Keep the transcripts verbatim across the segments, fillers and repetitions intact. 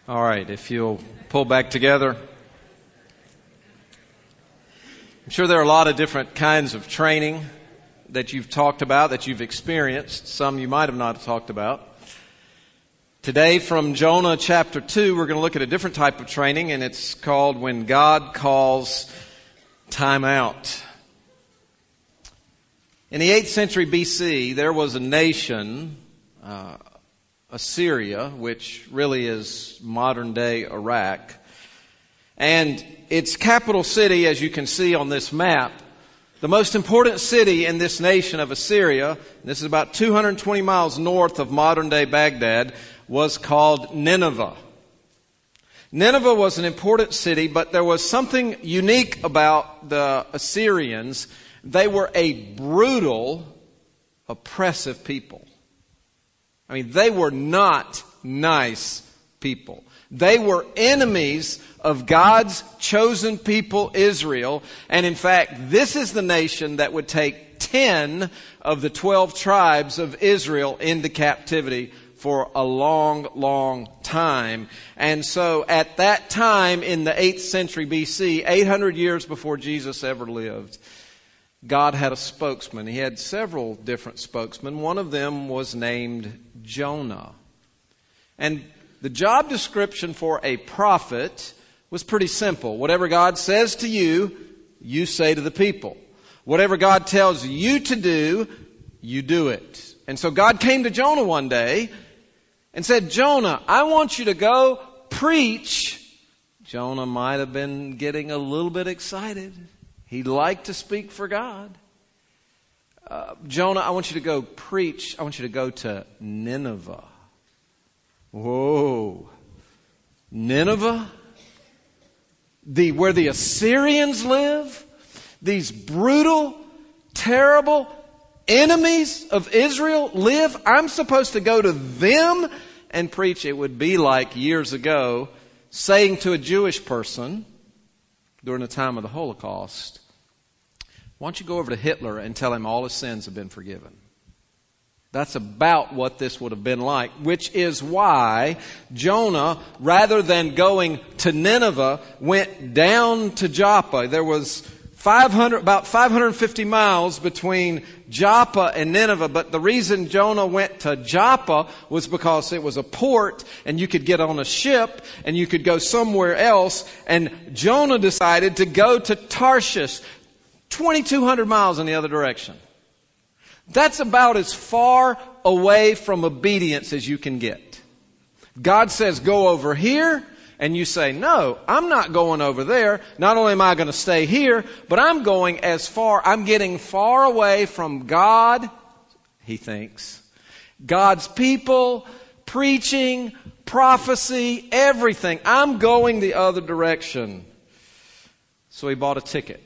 All right, if you'll pull back together. I'm sure there are a lot of different kinds of training that you've talked about, that you've experienced. Some you might have not talked about. Today from Jonah chapter two, we're going to look at a different type of training, and it's called When God Calls Time Out. In the eighth century B C, there was a nation, uh, Assyria, which really is modern-day Iraq. And its capital city, as you can see on this map, the most important city in this nation of Assyria, this is about two hundred twenty miles north of modern-day Baghdad, was called Nineveh. Nineveh was an important city, but there was something unique about the Assyrians. They were a brutal, oppressive people. I mean, they were not nice people. They were enemies of God's chosen people, Israel. And in fact, this is the nation that would take ten of the twelve tribes of Israel into captivity for a long, long time. And so at that time in the eighth century B C, eight hundred years before Jesus ever lived, God had a spokesman. He had several different spokesmen. One of them was named Jonah. And the job description for a prophet was pretty simple. Whatever God says to you, you say to the people. Whatever God tells you to do, you do it. And so God came to Jonah one day and said, Jonah, I want you to go preach. Jonah might have been getting a little bit excited. He liked to speak for God. Uh, Jonah, I want you to go preach. I want you to go to Nineveh. Whoa. Nineveh? The, where the Assyrians live? These brutal, terrible enemies of Israel live? I'm supposed to go to them and preach. It would be like years ago saying to a Jewish person during the time of the Holocaust, why don't you go over to Hitler and tell him all his sins have been forgiven? That's about what this would have been like, which is why Jonah, rather than going to Nineveh, went down to Joppa. There was five hundred, about five hundred fifty miles between Joppa and Nineveh, but the reason Jonah went to Joppa was because it was a port and you could get on a ship and you could go somewhere else. And Jonah decided to go to Tarshish, twenty-two hundred miles in the other direction. That's about as far away from obedience as you can get. God says, go over here. And you say, no, I'm not going over there. Not only am I going to stay here, but I'm going as far, I'm getting far away from God, he thinks. God's people, preaching, prophecy, everything. I'm going the other direction. So he bought a ticket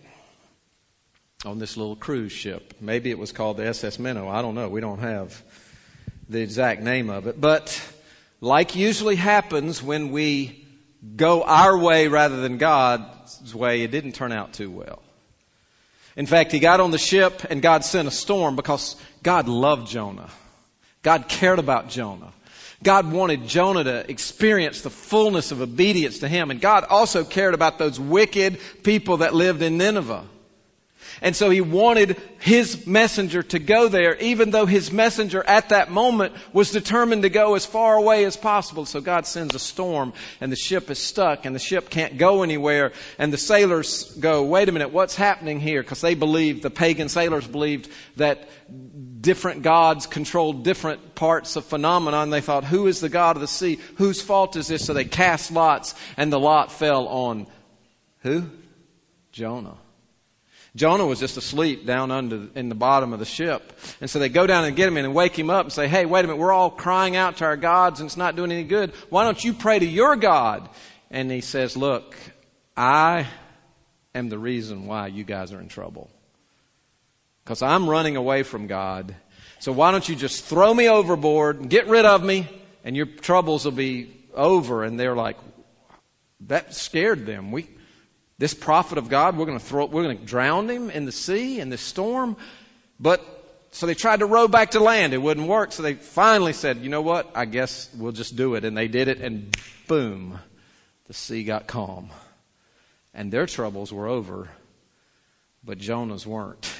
on this little cruise ship. Maybe it was called the S S Minnow. I don't know. We don't have the exact name of it. But like usually happens when we go our way rather than God's way, it didn't turn out too well. In fact, he got on the ship and God sent a storm because God loved Jonah. God cared about Jonah. God wanted Jonah to experience the fullness of obedience to him. And God also cared about those wicked people that lived in Nineveh. And so he wanted his messenger to go there, even though his messenger at that moment was determined to go as far away as possible. So God sends a storm and the ship is stuck and the ship can't go anywhere. And the sailors go, wait a minute, what's happening here? Because they believed, the pagan sailors believed that different gods controlled different parts of phenomena. And they thought, who is the God of the sea? Whose fault is this? So they cast lots and the lot fell on who? Jonah. Jonah was just asleep down under in the bottom of the ship. And so they go down and get him in and wake him up and say, hey, wait a minute, we're all crying out to our gods and it's not doing any good. Why don't you pray to your God? And he says, look, I am the reason why you guys are in trouble. Because I'm running away from God. So why don't you just throw me overboard and get rid of me and your troubles will be over. And they're like, that scared them. We... This prophet of God, we're going to throw, we're going to drown him in the sea, in this storm. But so they tried to row back to land. It wouldn't work. So they finally said, you know what? I guess we'll just do it. And they did it, and boom, the sea got calm. And their troubles were over, but Jonah's weren't.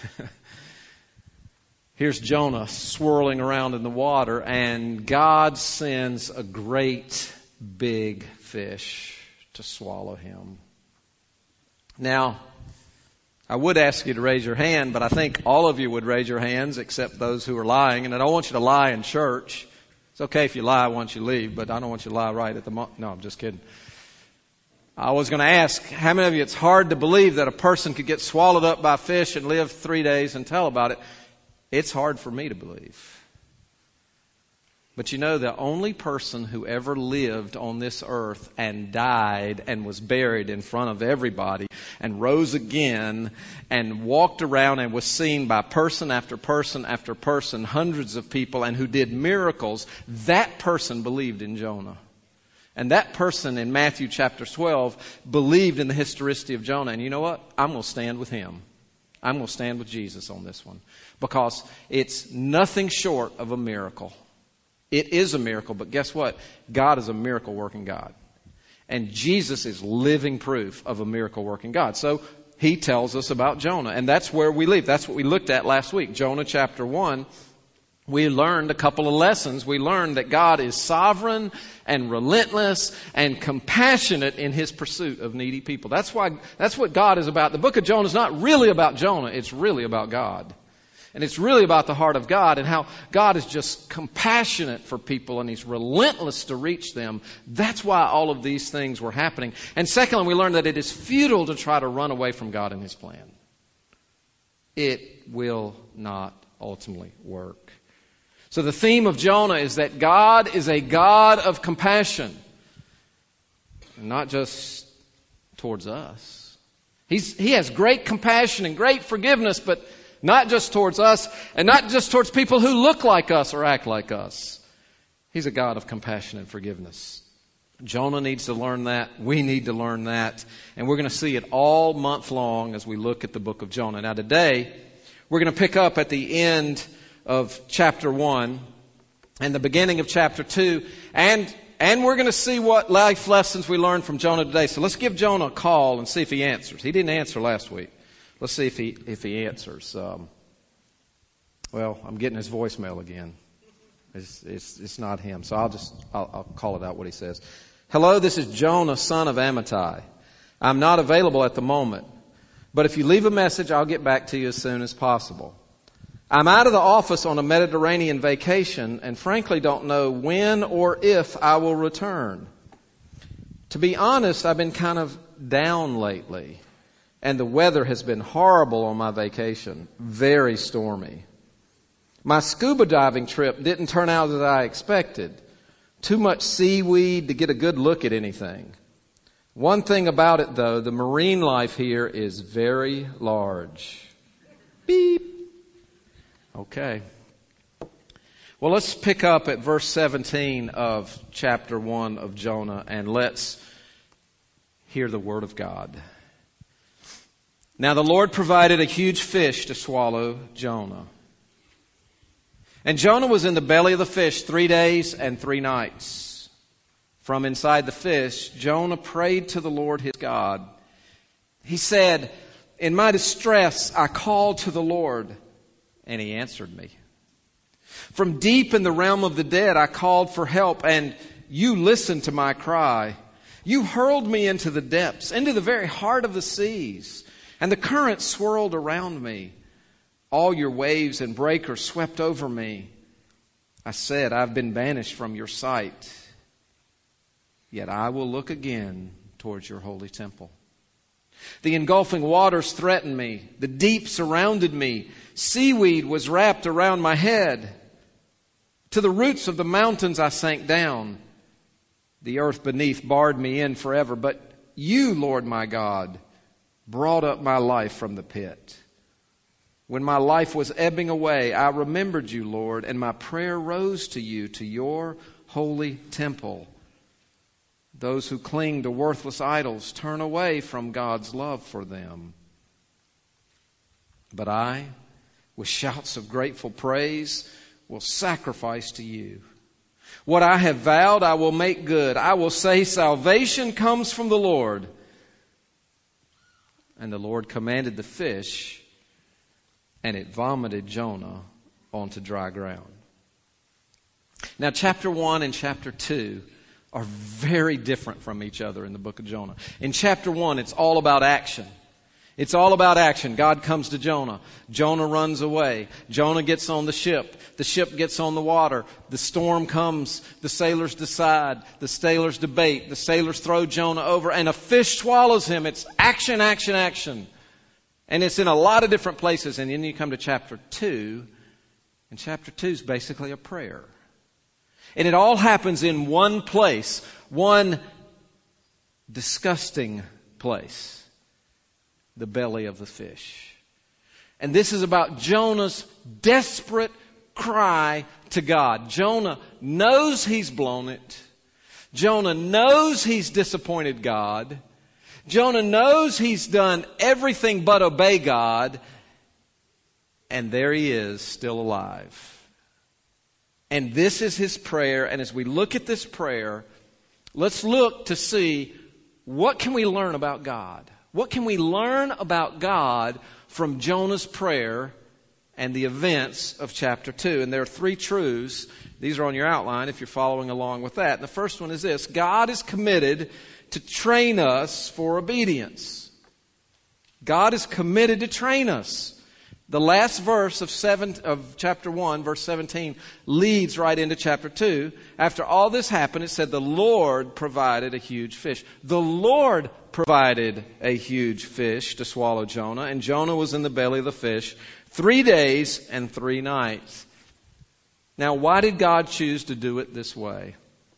Here's Jonah swirling around in the water, and God sends a great big fish to swallow him. Now, I would ask you to raise your hand, but I think all of you would raise your hands except those who are lying. And I don't want you to lie in church. It's okay if you lie once you leave, but I don't want you to lie right at the moment. No, I'm just kidding. I was going to ask, how many of you, it's hard to believe that a person could get swallowed up by a fish and live three days and tell about it. It's hard for me to believe. But you know, the only person who ever lived on this earth and died and was buried in front of everybody and rose again and walked around and was seen by person after person after person, hundreds of people, and who did miracles, that person believed in Jonah. And that person in Matthew chapter twelve believed in the historicity of Jonah. And you know what? I'm going to stand with him. I'm going to stand with Jesus on this one. Because it's nothing short of a miracle. It is a miracle, but guess what? God is a miracle working God. And Jesus is living proof of a miracle working God. So he tells us about Jonah. And that's where we leave. That's what we looked at last week. Jonah chapter one. We learned a couple of lessons. We learned that God is sovereign and relentless and compassionate in his pursuit of needy people. That's why, that's what God is about. The book of Jonah is not really about Jonah. It's really about God. And it's really about the heart of God and how God is just compassionate for people and he's relentless to reach them. That's why all of these things were happening. And secondly, we learned that it is futile to try to run away from God and his plan. It will not ultimately work. So the theme of Jonah is that God is a God of compassion. And not just towards us. He's, he has great compassion and great forgiveness, but not just towards us and not just towards people who look like us or act like us. He's a God of compassion and forgiveness. Jonah needs to learn that. We need to learn that. And we're going to see it all month long as we look at the book of Jonah. Now today, we're going to pick up at the end of chapter one and the beginning of chapter two. And, and we're going to see what life lessons we learned from Jonah today. So let's give Jonah a call and see if he answers. He didn't answer last week. Let's see if he if he answers. Um, well, I'm getting his voicemail again. It's, it's it's not him, so I'll just I'll, I'll call it out what he says. Hello, this is Jonah, son of Amittai. I'm not available at the moment, but if you leave a message, I'll get back to you as soon as possible. I'm out of the office on a Mediterranean vacation, and frankly don't know when or if I will return. To be honest, I've been kind of down lately. And the weather has been horrible on my vacation. Very stormy. My scuba diving trip didn't turn out as I expected. Too much seaweed to get a good look at anything. One thing about it though, the marine life here is very large. Beep. Okay. Well, let's pick up at verse seventeen of chapter one of Jonah and let's hear the word of God. Now the Lord provided a huge fish to swallow Jonah. And Jonah was in the belly of the fish three days and three nights. From inside the fish, Jonah prayed to the Lord his God. He said, in my distress, I called to the Lord, and he answered me. From deep in the realm of the dead, I called for help, and you listened to my cry. You hurled me into the depths, into the very heart of the seas. And the current swirled around me. All your waves and breakers swept over me. I said, I've been banished from your sight. Yet I will look again towards your holy temple. The engulfing waters threatened me. The deep surrounded me. Seaweed was wrapped around my head. To the roots of the mountains I sank down. The earth beneath barred me in forever. But you, Lord my God, brought up my life from the pit. When my life was ebbing away, I remembered you, Lord, and my prayer rose to you, to your holy temple. Those who cling to worthless idols turn away from God's love for them. But I with shouts of grateful praise, will sacrifice to you. What I have vowed, I will make good. I will say, salvation comes from the Lord. And the Lord commanded the fish, and it vomited Jonah onto dry ground. Now, chapter one and chapter two are very different from each other in the book of Jonah. In chapter one, it's all about action. It's all about action. God comes to Jonah. Jonah runs away. Jonah gets on the ship. The ship gets on the water. The storm comes. The sailors decide. The sailors debate. The sailors throw Jonah over, and a fish swallows him. It's action, action, action. And it's in a lot of different places. And then you come to chapter two, and chapter two is basically a prayer. And it all happens in one place, one disgusting place. The belly of the fish. And this is about Jonah's desperate cry to God. Jonah knows he's blown it. Jonah knows he's disappointed God. Jonah knows he's done everything but obey God. And there he is, still alive. And this is his prayer. And as we look at this prayer, let's look to see what can we learn about God. What can we learn about God from Jonah's prayer and the events of chapter two? And there are three truths. These are on your outline if you're following along with that. And the first one is this: God is committed to train us for obedience. God is committed to train us. The last verse of seven of chapter one, verse seventeen, leads right into chapter two. After all this happened, it said the Lord provided a huge fish. The Lord provided a huge fish to swallow Jonah, and Jonah was in the belly of the fish three days and three nights. Now, why did God choose to do it this way?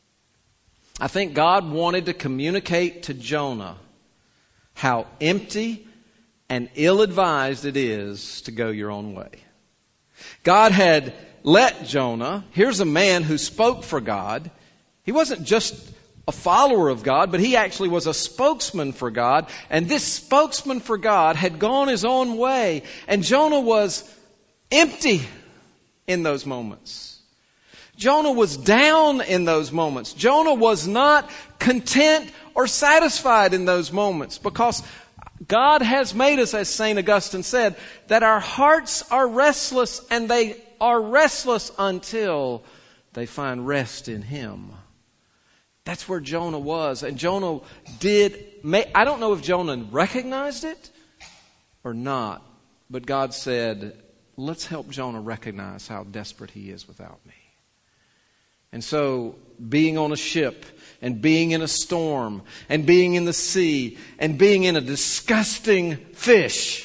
I think God wanted to communicate to Jonah how empty and ill-advised it is to go your own way. God had let Jonah, here's a man who spoke for God. He wasn't just a follower of God, but he actually was a spokesman for God. And this spokesman for God had gone his own way. And Jonah was empty in those moments. Jonah was down in those moments. Jonah was not content or satisfied in those moments, because God has made us, as Saint Augustine said, that our hearts are restless, and they are restless until they find rest in Him. That's where Jonah was. And Jonah did, I don't know if Jonah recognized it or not, but God said, let's help Jonah recognize how desperate he is without me. And so, being on a ship, and being in a storm, and being in the sea, and being in a disgusting fish,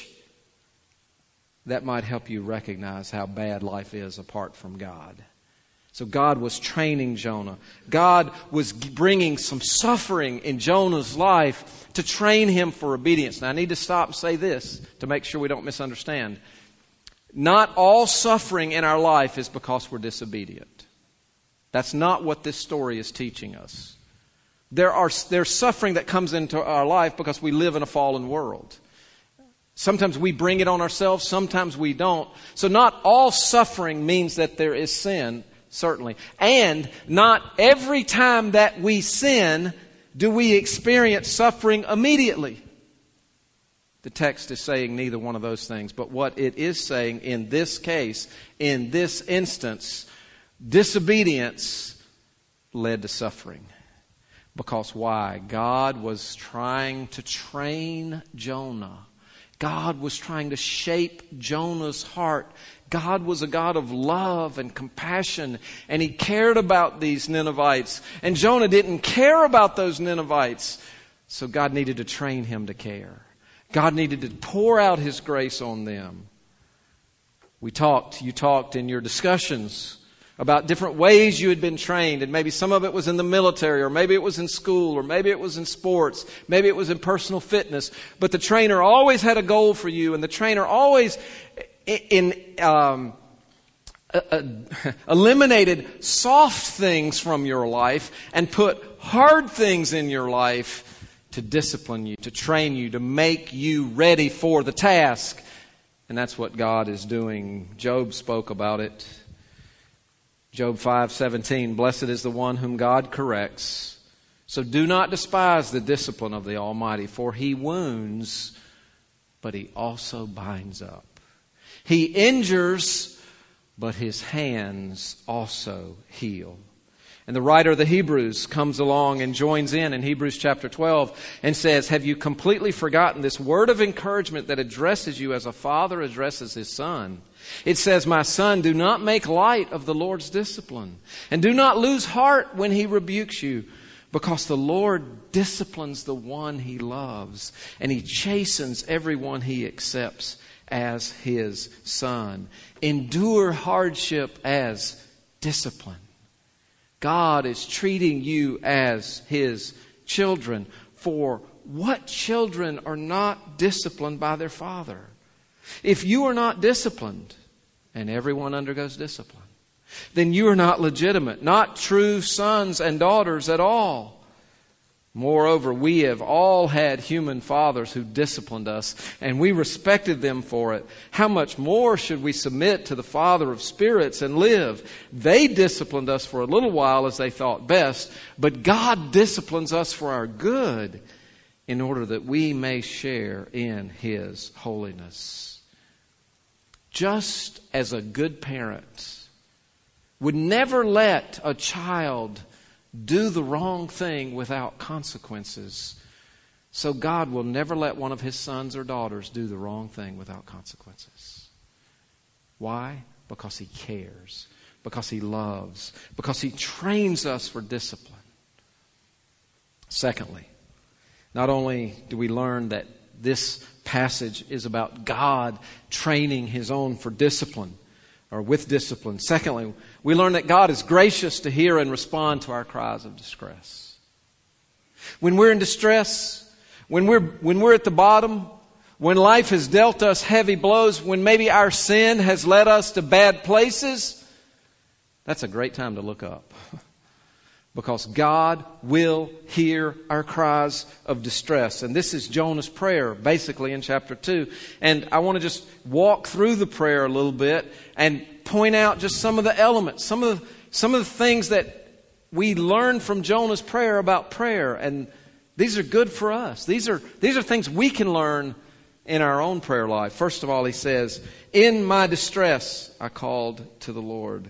that might help you recognize how bad life is apart from God. So God was training Jonah. God was bringing some suffering in Jonah's life to train him for obedience. Now I need to stop and say this to make sure we don't misunderstand. Not all suffering in our life is because we're disobedient. That's not what this story is teaching us. There are, there's suffering that comes into our life because we live in a fallen world. Sometimes we bring it on ourselves, sometimes we don't. So not all suffering means that there is sin, certainly. And not every time that we sin do we experience suffering immediately. The text is saying neither one of those things. But what it is saying in this case, in this instance, disobedience led to suffering. Because why? God was trying to train Jonah. God was trying to shape Jonah's heart. God was a God of love and compassion, and He cared about these Ninevites. And Jonah didn't care about those Ninevites, so God needed to train him to care. God needed to pour out His grace on them. We talked, you talked in your discussions about different ways you had been trained, and maybe some of it was in the military, or maybe it was in school, or maybe it was in sports, maybe it was in personal fitness. But the trainer always had a goal for you, and the trainer always in, um, uh, eliminated soft things from your life and put hard things in your life to discipline you, to train you, to make you ready for the task. And that's what God is doing. Job spoke about it. Job five seventeen, blessed is the one whom God corrects. So do not despise the discipline of the Almighty, for He wounds, but He also binds up. He injures, but His hands also heal. And the writer of the Hebrews comes along and joins in in Hebrews chapter twelve and says, have you completely forgotten this word of encouragement that addresses you as a father addresses his son? It says, my son, do not make light of the Lord's discipline, and do not lose heart when He rebukes you, because the Lord disciplines the one He loves, and He chastens everyone He accepts as His son. Endure hardship as discipline. God is treating you as His children. For what children are not disciplined by their father? If you are not disciplined, and everyone undergoes discipline, then you are not legitimate, not true sons and daughters at all. Moreover, we have all had human fathers who disciplined us, and we respected them for it. How much more should we submit to the Father of spirits and live? They disciplined us for a little while as they thought best, but God disciplines us for our good, in order that we may share in His holiness. Just as a good parent would never let a child do the wrong thing without consequences, so God will never let one of His sons or daughters do the wrong thing without consequences. Why? Because He cares, because He loves, because He trains us for discipline. Secondly, not only do we learn that this passage is about God training His own for discipline, or with discipline. Secondly, we learn that God is gracious to hear and respond to our cries of distress. When we're in distress, when we're, when we're at the bottom, when life has dealt us heavy blows, when maybe our sin has led us to bad places, that's a great time to look up. Because God will hear our cries of distress. And this is Jonah's prayer, basically in chapter two. And I want to just walk through the prayer a little bit and point out just some of the elements, some of the, some of the things that we learn from Jonah's prayer about prayer. And these are good for us. These are, these are things we can learn in our own prayer life. First of all, he says, in my distress, I called to the Lord,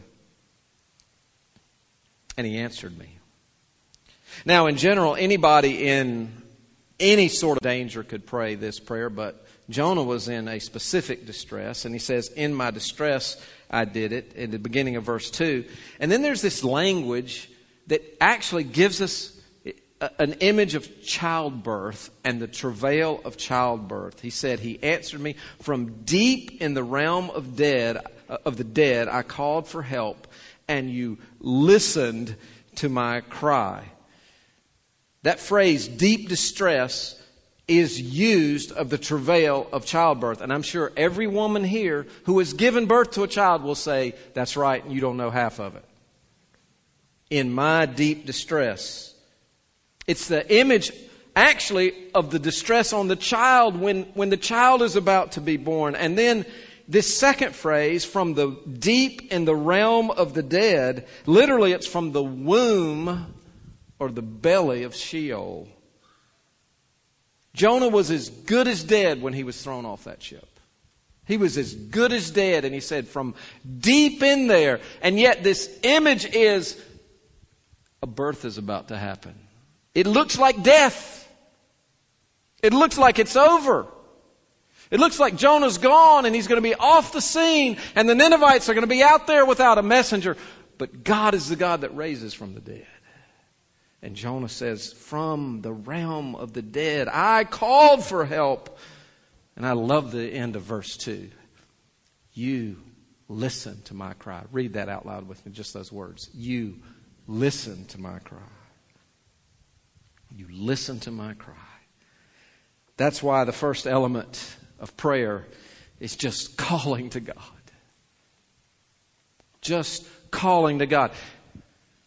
and He answered me. Now, in general, anybody in any sort of danger could pray this prayer, but Jonah was in a specific distress, and he says, in my distress, I did it, in the beginning of verse two. And then there's this language that actually gives us an image of childbirth and the travail of childbirth. He said, He answered me from deep in the realm of dead, of the dead, I called for help, and you listened to my cry. That phrase, deep distress, is used of the travail of childbirth. And I'm sure every woman here who has given birth to a child will say, that's right, and you don't know half of it. In my deep distress. It's the image, actually, of the distress on the child when, when the child is about to be born. And then this second phrase, from the deep in the realm of the dead, literally it's from the womb or the belly of Sheol. Jonah was as good as dead when he was thrown off that ship. He was as good as dead, and he said from deep in there. And yet this image is a birth is about to happen. It looks like death. It looks like it's over. It looks like Jonah's gone and he's going to be off the scene, and the Ninevites are going to be out there without a messenger. But God is the God that raises from the dead. And Jonah says, from the realm of the dead, I called for help. And I love the end of verse two. You listen to my cry. Read that out loud with me, just those words. You listen to my cry. You listen to my cry. That's why the first element of prayer is just calling to God. Just calling to God.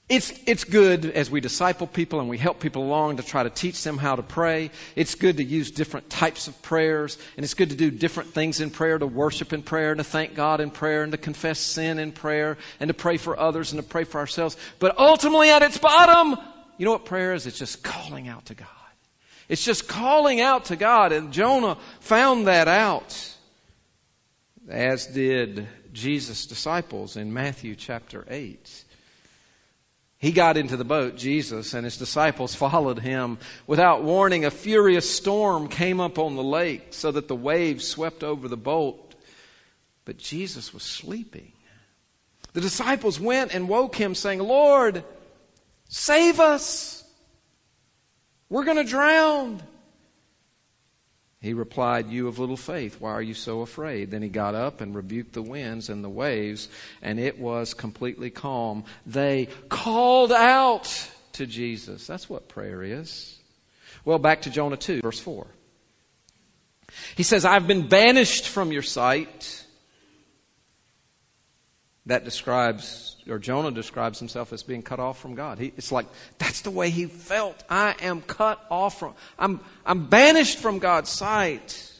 It's, it's good as we disciple people and we help people along to try to teach them how to pray. It's good to use different types of prayers. And it's good to do different things in prayer, to worship in prayer, and to thank God in prayer, and to confess sin in prayer, and to pray for others and to pray for ourselves. But ultimately at its bottom, you know what prayer is? It's just calling out to God. It's just calling out to God. And Jonah found that out, as did Jesus' disciples in Matthew chapter eight. He got into the boat, Jesus, and his disciples followed him. Without warning, a furious storm came up on the lake so that the waves swept over the boat. But Jesus was sleeping. The disciples went and woke him, saying, "Lord, save us. We're going to drown." He replied, "You of little faith, why are you so afraid?" Then he got up and rebuked the winds and the waves, and it was completely calm. They called out to Jesus. That's what prayer is. Well, back to Jonah two, verse four. He says, "I've been banished from your sight." That describes, or Jonah describes himself as being cut off from God. He, it's like, that's the way he felt. I am cut off from, I'm, I'm banished from God's sight.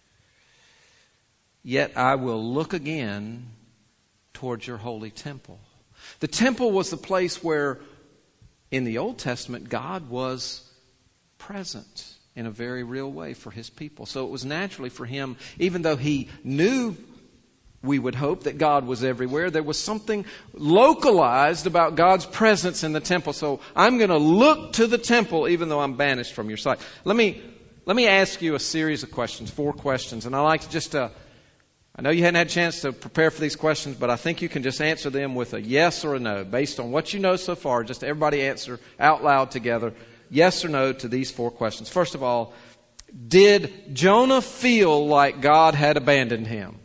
Yet I will look again towards your holy temple. The temple was the place where, in the Old Testament, God was present in a very real way for his people. So it was naturally for him, even though he knew, we would hope, that God was everywhere, there was something localized about God's presence in the temple. So I'm going to look to the temple even though I'm banished from your sight. Let me let me ask you a series of questions, four questions. And I like to just, uh, I know you hadn't had a chance to prepare for these questions, but I think you can just answer them with a yes or a no. Based on what you know so far, just everybody answer out loud together, yes or no to these four questions. First of all, did Jonah feel like God had abandoned him?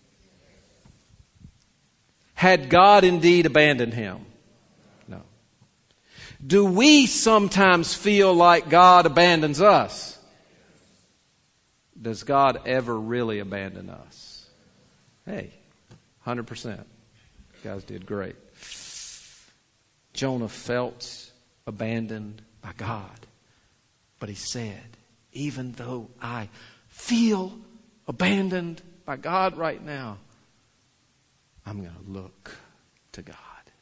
Had God indeed abandoned him? No. Do we sometimes feel like God abandons us? Does God ever really abandon us? Hey, one hundred percent. You guys did great. Jonah felt abandoned by God. But he said, even though I feel abandoned by God right now, I'm going to look to God.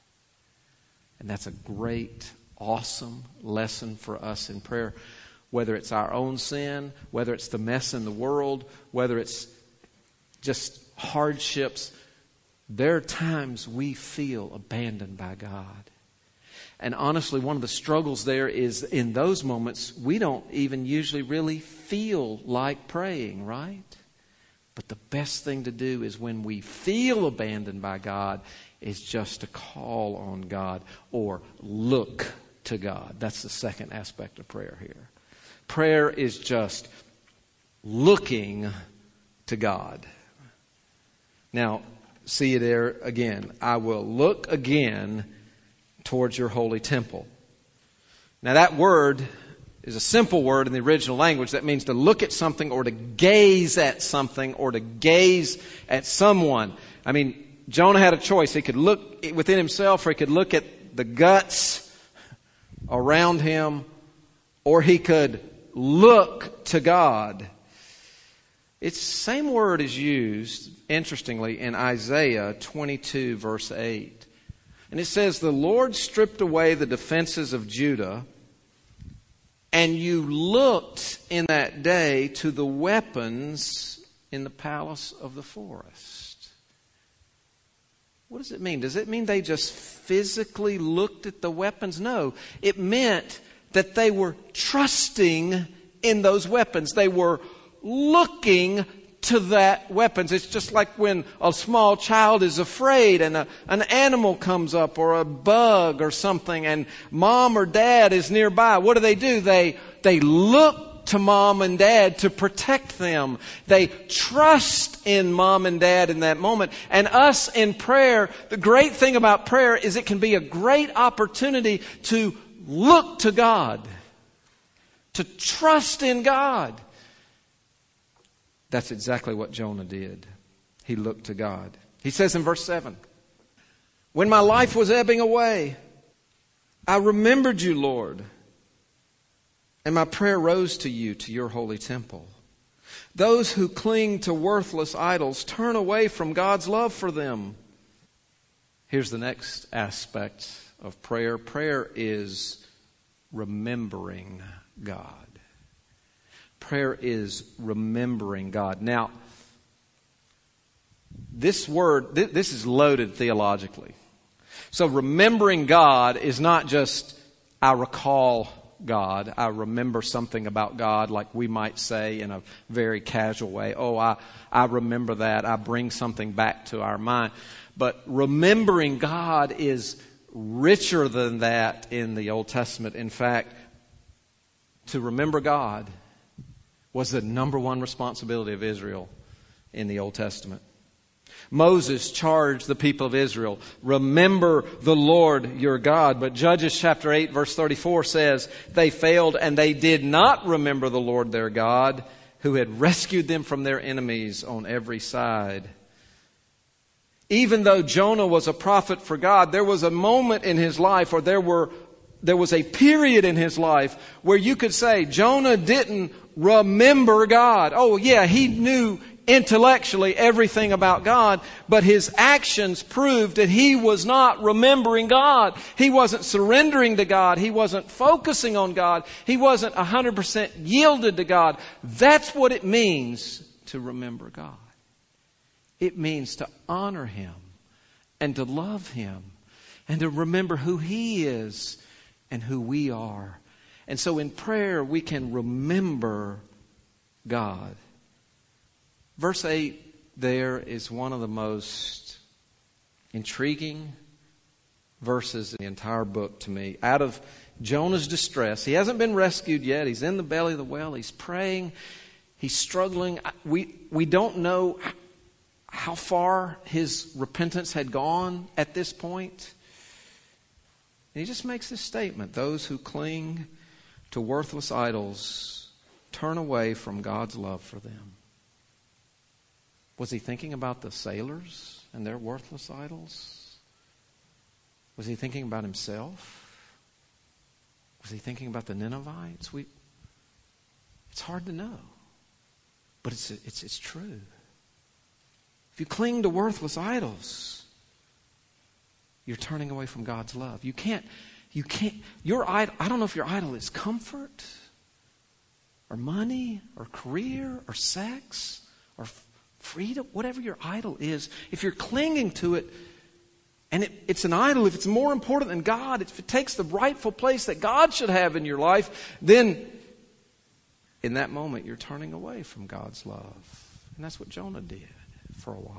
And that's a great, awesome lesson for us in prayer. Whether it's our own sin, whether it's the mess in the world, whether it's just hardships, there are times we feel abandoned by God. And honestly, one of the struggles there is in those moments, we don't even usually really feel like praying, right? But the best thing to do is when we feel abandoned by God is just to call on God or look to God. That's the second aspect of prayer here. Prayer is just looking to God. Now, see there again. I will look again towards your holy temple. Now that word is a simple word in the original language that means to look at something or to gaze at something or to gaze at someone. I mean, Jonah had a choice. He could look within himself, or he could look at the guts around him, or he could look to God. It's the same word is used, interestingly, in Isaiah twenty-two, verse eight. And it says, "The Lord stripped away the defenses of Judah, and you looked in that day to the weapons in the palace of the forest." What does it mean? Does it mean they just physically looked at the weapons? No. It meant that they were trusting in those weapons. They were looking to that weapons. It's just like when a small child is afraid and a, an animal comes up or a bug or something, and mom or dad is nearby. What do they do? They, they look to mom and dad to protect them. They trust in mom and dad in that moment. And us in prayer, the great thing about prayer is it can be a great opportunity to look to God, to trust in God. That's exactly what Jonah did. He looked to God. He says in verse seven, "When my life was ebbing away, I remembered you, Lord, and my prayer rose to you, to your holy temple. Those who cling to worthless idols turn away from God's love for them. Here's the next aspect of prayer. Prayer is remembering God. Prayer is remembering God. Now, this word, th- this is loaded theologically. So remembering God is not just, I recall God. I remember something about God, like we might say in a very casual way. Oh, I, I remember that. I bring something back to our mind. But remembering God is richer than that in the Old Testament. In fact, to remember God was the number one responsibility of Israel in the Old Testament. Moses charged the people of Israel, remember the Lord your God. But Judges chapter eight verse thirty-four says, they failed and they did not remember the Lord their God, who had rescued them from their enemies on every side. Even though Jonah was a prophet for God, there was a moment in his life, or there were there was a period in his life where you could say Jonah didn't remember God. Oh yeah, he knew intellectually everything about God, but his actions proved that he was not remembering God. He wasn't surrendering to God. He wasn't focusing on God. He wasn't one hundred percent yielded to God. That's what it means to remember God. It means to honor Him and to love Him and to remember who He is and who we are. And so in prayer we can remember God. Verse eight there is one of the most intriguing verses in the entire book to me. Out of Jonah's distress, he hasn't been rescued yet. He's in the belly of the whale. He's praying. He's struggling. We, we don't know how far his repentance had gone at this point. And he just makes this statement: those who cling to worthless idols turn away from God's love for them. Was he thinking about the sailors and their worthless idols? Was he thinking about himself? Was he thinking about the Ninevites? We, it's hard to know. But it's, it's, it's true. If you cling to worthless idols, you're turning away from God's love. You can't, you can't, your idol, I don't know if your idol is comfort or money or career or sex or freedom, whatever your idol is. If you're clinging to it, and it, it's an idol, if it's more important than God, if it takes the rightful place that God should have in your life, then in that moment you're turning away from God's love. And that's what Jonah did for a while.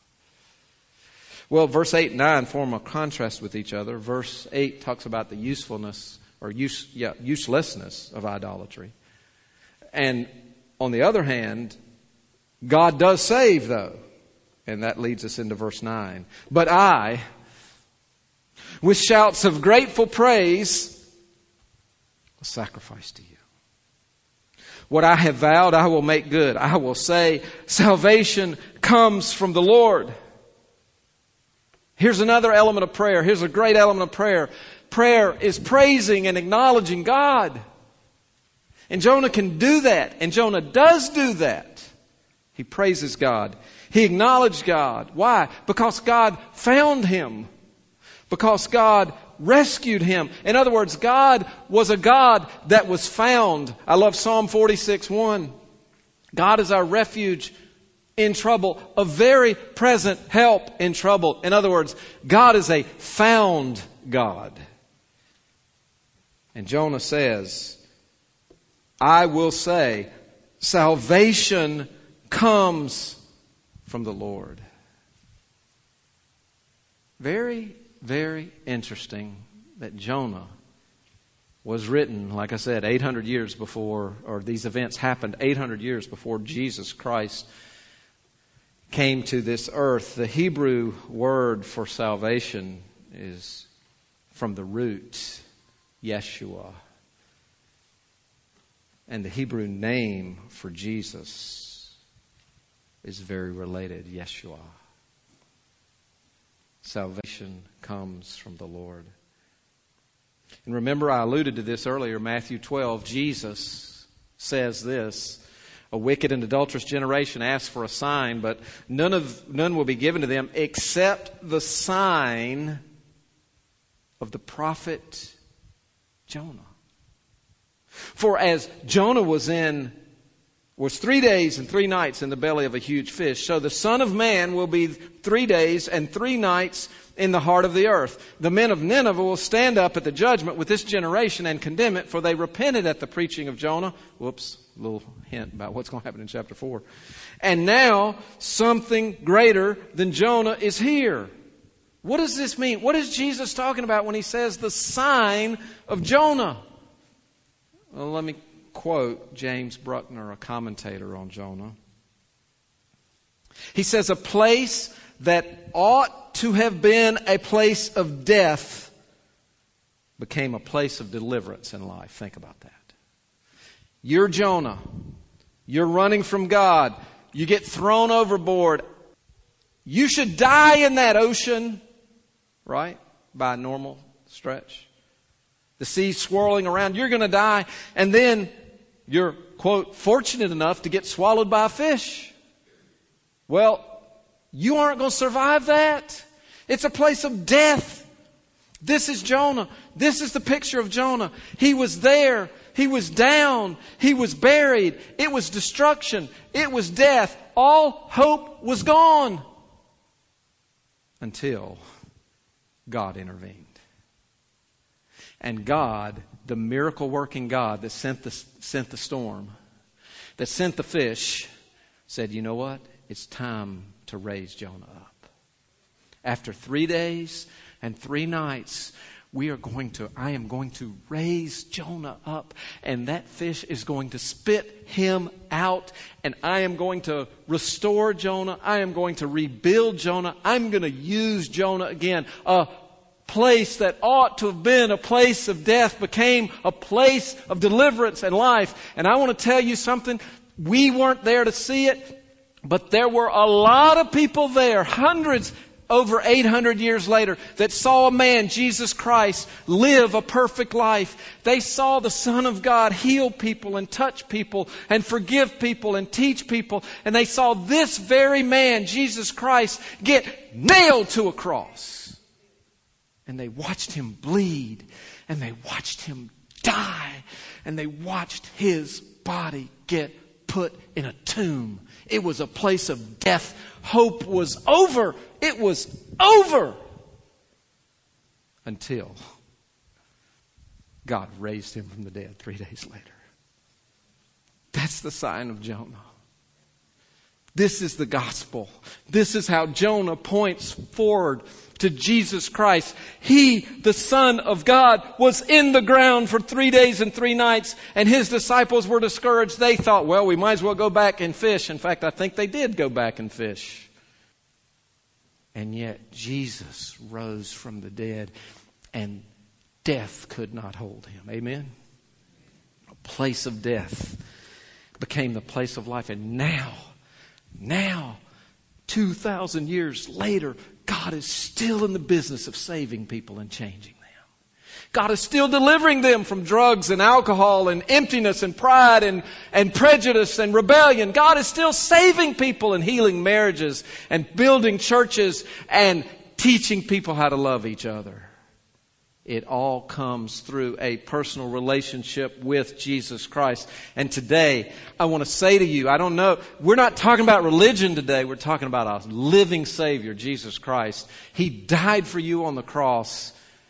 Well, verse eight and nine form a contrast with each other. Verse eight talks about the usefulness or use, yeah, uselessness of idolatry. And on the other hand, God does save, though. And that leads us into verse nine. But I, with shouts of grateful praise, will sacrifice to you. What I have vowed, I will make good. I will say, salvation comes from the Lord. Here's another element of prayer. Here's a great element of prayer. Prayer is praising and acknowledging God. And Jonah can do that. And Jonah does do that. He praises God. He acknowledged God. Why? Because God found him. Because God rescued him. In other words, God was a God that was found. I love Psalm forty-six one. God is our refuge in trouble, a very present help in trouble. In other words, God is a found God. And Jonah says, I will say, salvation comes from the Lord. Very, very interesting that Jonah was written, like I said, eight hundred years before, or these events happened eight hundred years before Jesus Christ came to this earth. The Hebrew word for salvation is from the root, Yeshua. And the Hebrew name for Jesus is very related, Yeshua. Salvation comes from the Lord. And remember, I alluded to this earlier, Matthew twelve, Jesus says this, a wicked and adulterous generation asks for a sign, but none of none will be given to them except the sign of the prophet Jonah. For as Jonah was in was three days and three nights in the belly of a huge fish, so the Son of Man will be three days and three nights in the heart of the earth. The men of Nineveh will stand up at the judgment with this generation and condemn it, for they repented at the preaching of Jonah. Whoops, a little hint about what's going to happen in chapter four. And now something greater than Jonah is here. What does this mean? What is Jesus talking about when he says the sign of Jonah? Well, let me quote James Bruckner, a commentator on Jonah. He says, a place that ought to have been a place of death became a place of deliverance in life. Think about that. You're Jonah. You're running from God. You get thrown overboard. You should die in that ocean, right? By a normal stretch. The sea's swirling around. You're going to die. And then you're, quote, fortunate enough to get swallowed by a fish. Well, you aren't going to survive that. It's a place of death. This is Jonah. This is the picture of Jonah. He was there. He was down. He was buried. It was destruction. It was death. All hope was gone. Until God intervened. And God, the miracle-working God that sent the, sent the storm, that sent the fish, said, you know what? It's time to raise Jonah up. After three days and three nights, we are going to, I am going to raise Jonah up, and that fish is going to spit him out, and I am going to restore Jonah. I am going to rebuild Jonah. I'm going to use Jonah again. A place that ought to have been a place of death became a place of deliverance and life. And I want to tell you something. We weren't there to see it, but there were a lot of people there, hundreds, over eight hundred years later, that saw a man, Jesus Christ, live a perfect life. They saw the Son of God heal people and touch people and forgive people and teach people. And they saw this very man, Jesus Christ, get nailed to a cross. And they watched him bleed. And they watched him die. And they watched his body get put in a tomb. It was a place of death. Hope was over. It was over. Until God raised him from the dead three days later. That's the sign of Jonah. This is the gospel. This is how Jonah points forward to Jesus Christ. He, the Son of God, was in the ground for three days and three nights, and his disciples were discouraged. They thought, well, we might as well go back and fish. In fact, I think they did go back and fish. And yet Jesus rose from the dead, and death could not hold him. Amen? A place of death became the place of life. And now, now, two thousand years later, God is still in the business of saving people and changing them. God is still delivering them from drugs and alcohol and emptiness and pride and, and prejudice and rebellion. God is still saving people and healing marriages and building churches and teaching people how to love each other. It all comes through a personal relationship with Jesus Christ. And today, I want to say to you, I don't know, we're not talking about religion today. We're talking about a living Savior, Jesus Christ. He died for you on the cross.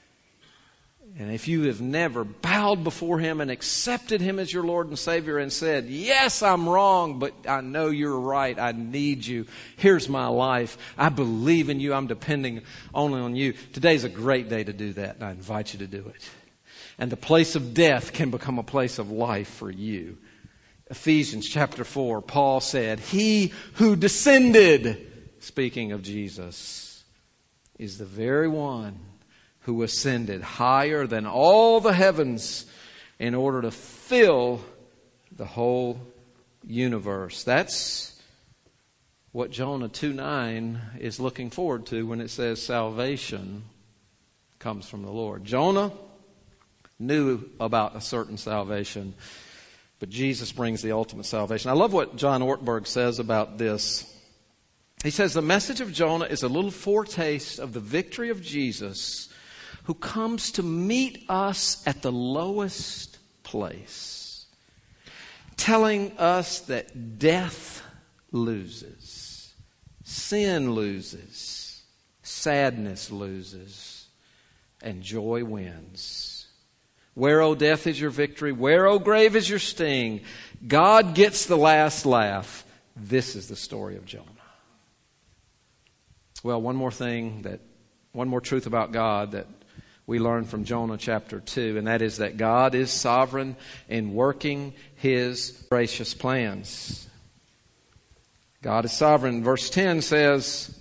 And if you have never bowed before Him and accepted Him as your Lord and Savior and said, yes, I'm wrong, but I know you're right. I need you. Here's my life. I believe in you. I'm depending only on you. Today's a great day to do that, and I invite you to do it. And the place of death can become a place of life for you. Ephesians chapter four, Paul said, He who descended, speaking of Jesus, is the very one who ascended higher than all the heavens in order to fill the whole universe. That's what Jonah two nine is looking forward to when it says salvation comes from the Lord. Jonah, knew about a certain salvation, but Jesus brings the ultimate salvation. I love what John Ortberg says about this. He says, the message of Jonah is a little foretaste of the victory of Jesus, who comes to meet us at the lowest place, telling us that death loses, sin loses, sadness loses, and joy wins. Where, O death, is your victory? Where, O grave, is your sting? God gets the last laugh. This is the story of Jonah. Well, one more thing that, one more truth about God that we learn from Jonah chapter two, and that is that God is sovereign in working His gracious plans. God is sovereign. Verse ten says,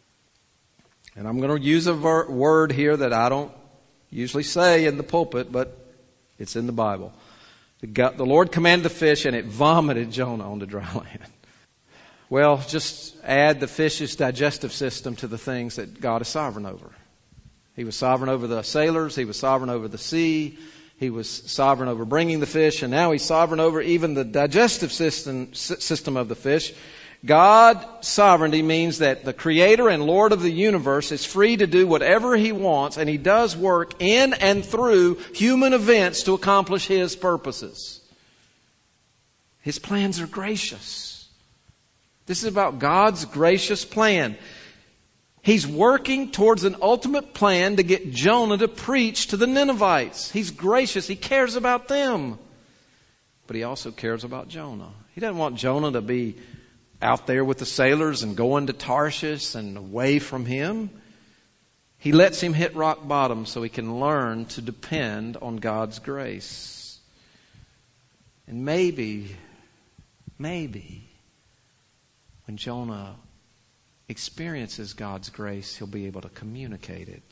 and I'm going to use a ver- word here that I don't usually say in the pulpit, but it's in the Bible. The, God, the Lord commanded the fish, and it vomited Jonah onto dry land. Well, just add the fish's digestive system to the things that God is sovereign over. He was sovereign over the sailors. He was sovereign over the sea. He was sovereign over bringing the fish. And now He's sovereign over even the digestive system, system of the fish. God's sovereignty means that the Creator and Lord of the universe is free to do whatever He wants. And He does work in and through human events to accomplish His purposes. His plans are gracious. This is about God's gracious plan. He's working towards an ultimate plan to get Jonah to preach to the Ninevites. He's gracious. He cares about them. But He also cares about Jonah. He doesn't want Jonah to be out there with the sailors and going to Tarshish and away from Him. He lets him hit rock bottom so he can learn to depend on God's grace. And maybe, maybe, when Jonah experiences God's grace, he'll be able to communicate it.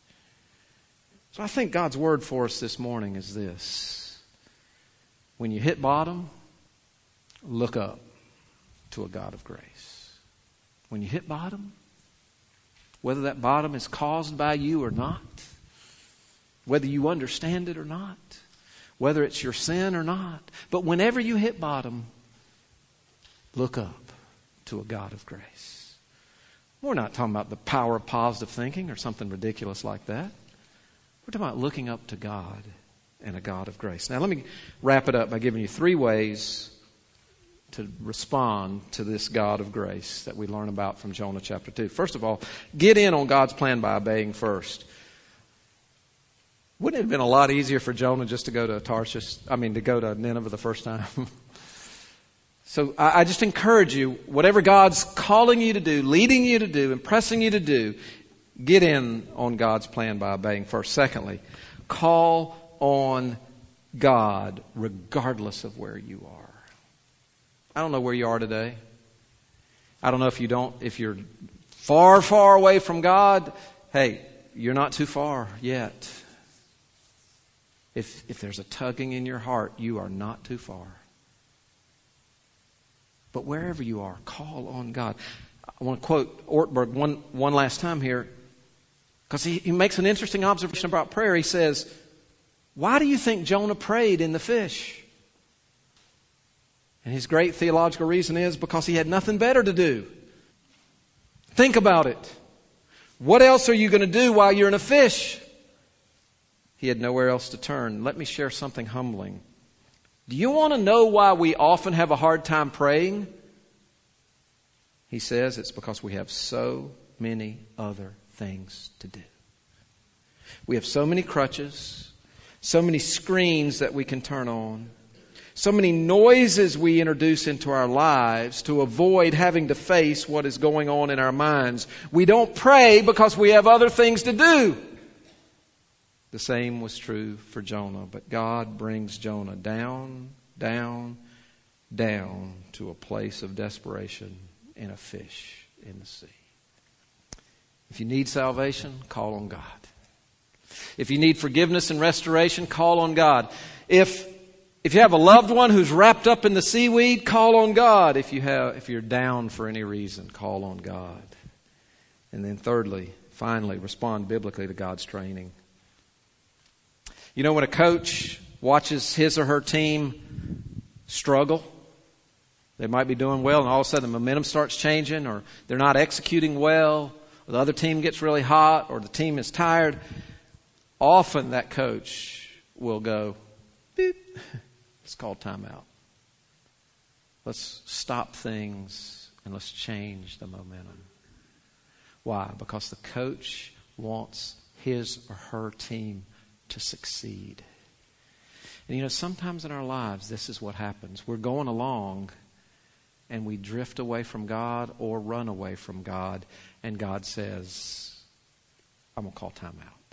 So I think God's word for us this morning is this. When you hit bottom, look up to a God of grace. When you hit bottom, whether that bottom is caused by you or not, whether you understand it or not, whether it's your sin or not, but whenever you hit bottom, look up to a God of grace. We're not talking about the power of positive thinking or something ridiculous like that. We're talking about looking up to God and a God of grace. Now let me wrap it up by giving you three ways to respond to this God of grace that we learn about from Jonah chapter two. First of all, get in on God's plan by obeying first. Wouldn't it have been a lot easier for Jonah just to go to Tarshish, I mean to go to Nineveh the first time? So I just encourage you, whatever God's calling you to do, leading you to do, impressing you to do, get in on God's plan by obeying first. Secondly, call on God regardless of where you are. I don't know where you are today. I don't know if you don't, if you're far, far away from God. Hey, you're not too far yet. If, if there's a tugging in your heart, you are not too far. But wherever you are, call on God. I want to quote Ortberg one, one last time here, because he, he makes an interesting observation about prayer. He says, why do you think Jonah prayed in the fish? And his great theological reason is because he had nothing better to do. Think about it. What else are you going to do while you're in a fish? He had nowhere else to turn. Let me share something humbling. Do you want to know why we often have a hard time praying? He says it's because we have so many other things to do. We have so many crutches, so many screens that we can turn on, so many noises we introduce into our lives to avoid having to face what is going on in our minds. We don't pray because we have other things to do. The same was true for Jonah, but God brings Jonah down, down, down to a place of desperation in a fish in the sea. If you need salvation, call on God. If you need forgiveness and restoration, call on God. If if you have a loved one who's wrapped up in the seaweed, call on God. If you have if you're down for any reason, call on God. And then thirdly, finally, respond biblically to God's training. You know, when a coach watches his or her team struggle, they might be doing well, and all of a sudden the momentum starts changing, or they're not executing well, or the other team gets really hot, or the team is tired. Often that coach will go, beep, it's called timeout. Let's stop things and let's change the momentum. Why? Because the coach wants his or her team to succeed. And you know, sometimes in our lives, this is what happens. We're going along and we drift away from God or run away from God. And God says, I'm going to call time out.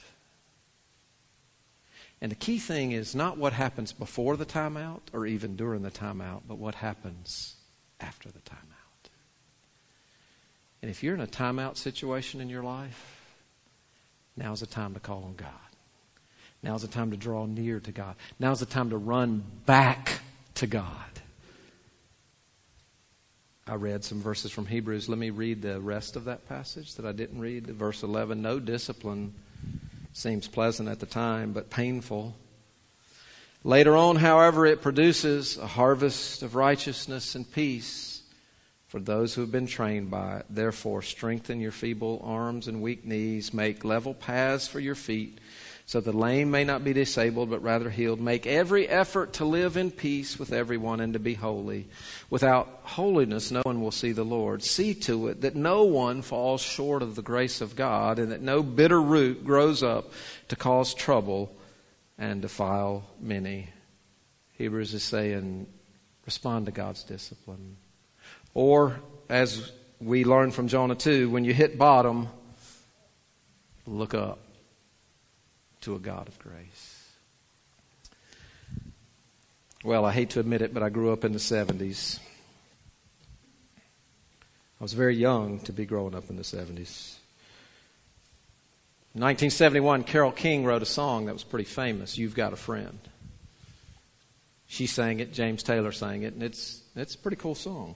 And the key thing is not what happens before the timeout or even during the timeout, but what happens after the timeout. And if you're in a timeout situation in your life, now's the time to call on God. Now's the time to draw near to God. Now's the time to run back to God. I read some verses from Hebrews. Let me read the rest of that passage that I didn't read. Verse eleven, no discipline seems pleasant at the time, but painful. Later on, however, it produces a harvest of righteousness and peace for those who have been trained by it. Therefore, strengthen your feeble arms and weak knees. Make level paths for your feet, so the lame may not be disabled, but rather healed. Make every effort to live in peace with everyone and to be holy. Without holiness, no one will see the Lord. See to it that no one falls short of the grace of God, and that no bitter root grows up to cause trouble and defile many. Hebrews is saying, respond to God's discipline. Or, as we learned from Jonah two, when you hit bottom, look up to a God of grace. Well, I hate to admit it, but I grew up in the seventies. I was very young to be growing up in the seventies. In nineteen seventy-one, Carole King wrote a song that was pretty famous, You've Got a Friend. She sang it, James Taylor sang it, and it's it's a pretty cool song.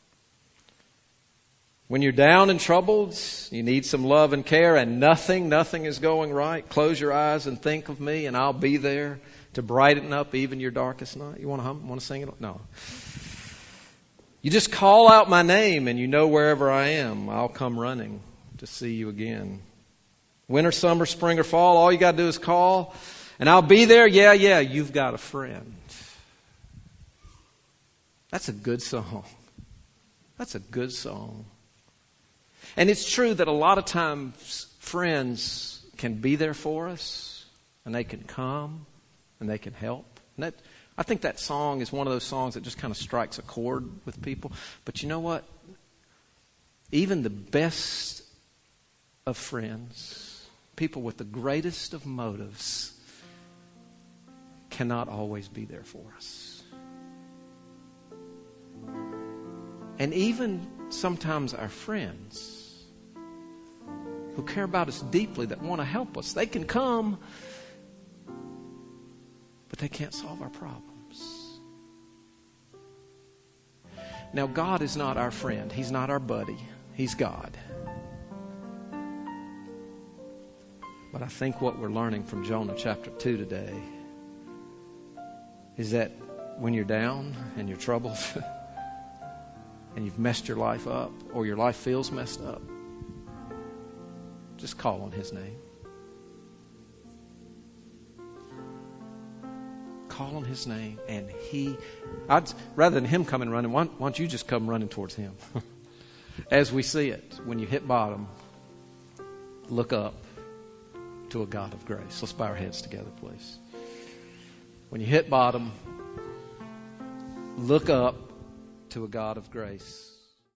When you're down and troubled, you need some love and care, and nothing, nothing is going right. Close your eyes and think of me, and I'll be there to brighten up even your darkest night. You want to hum? Want to sing it? No. You just call out my name, and you know wherever I am, I'll come running to see you again. Winter, summer, spring, or fall, all you got to do is call, and I'll be there. Yeah, yeah, you've got a friend. That's a good song. That's a good song. And it's true that a lot of times friends can be there for us, and they can come, and they can help. And that, I think that song is one of those songs that just kind of strikes a chord with people. But you know what? Even the best of friends, people with the greatest of motives, cannot always be there for us. And even sometimes our friends who care about us deeply, that want to help us, they can come, but they can't solve our problems. Now, God is not our friend. He's not our buddy. He's God. But I think what we're learning from Jonah chapter two today is that when you're down and you're troubled and you've messed your life up, or your life feels messed up, just call on His name. Call on His name, and He, I'd, rather than Him coming running, why, why don't you just come running towards Him? As we see it, when you hit bottom, look up to a God of grace. Let's bow our heads together, please. When you hit bottom, look up to a God of grace.